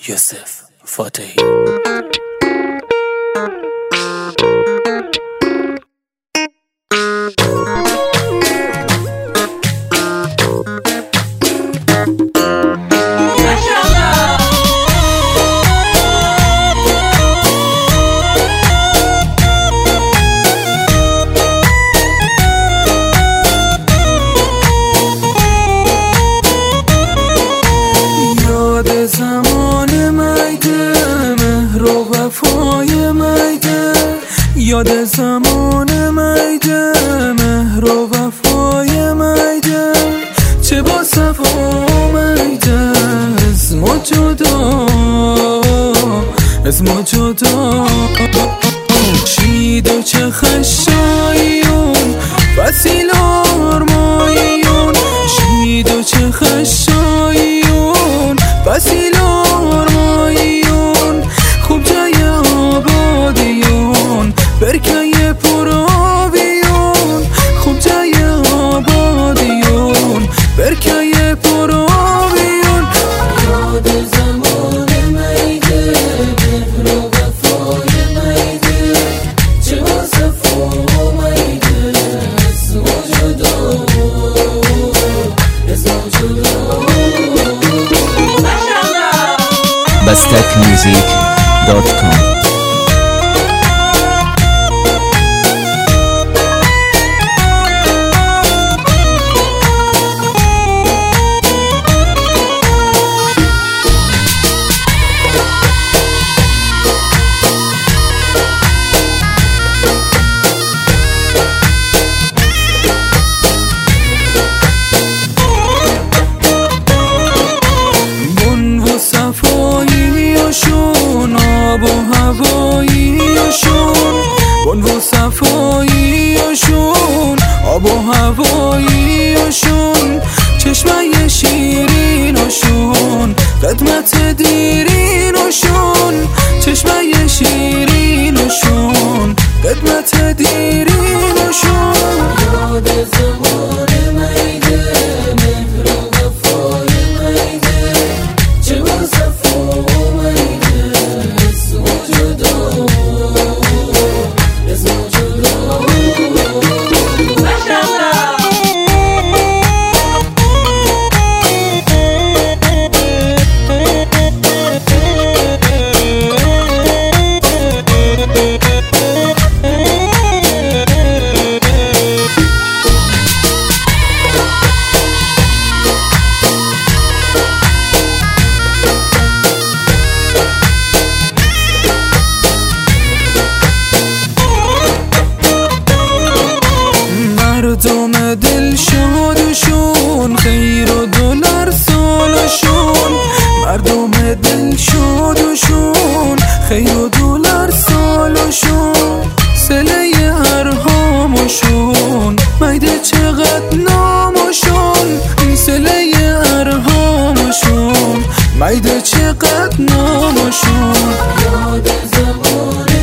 یوسف فاتحی. یاد زمان میده مهر و وفای میده چه با صفا میده از ما جدا شید و چه خشایون فسیل آرمایون شید و چه خشایون فسیل آرمایون خوب جای آبادیون برکه پراویون خوب جای آبادیون برکه پراویون یاد زمان میده مهر و وفای میده چه با صفا میده از ما جدا bastakmusic.com آب و هواییشون بن و صفاییشون آب و هواییشون چشمه شیرینشون قدمت دیرینشون چشمه شیرینشون قدمت دیرینشون یاد زمان میده مهر و وفای میده چه با صفا مردم دل شادشون خیر و دلار سالشون مردم دل شادشون خیر و دلار سالشون سله ارهامشون میده چقدر نامشون سله ارهامشون میده چقدر نامشون یاد زمان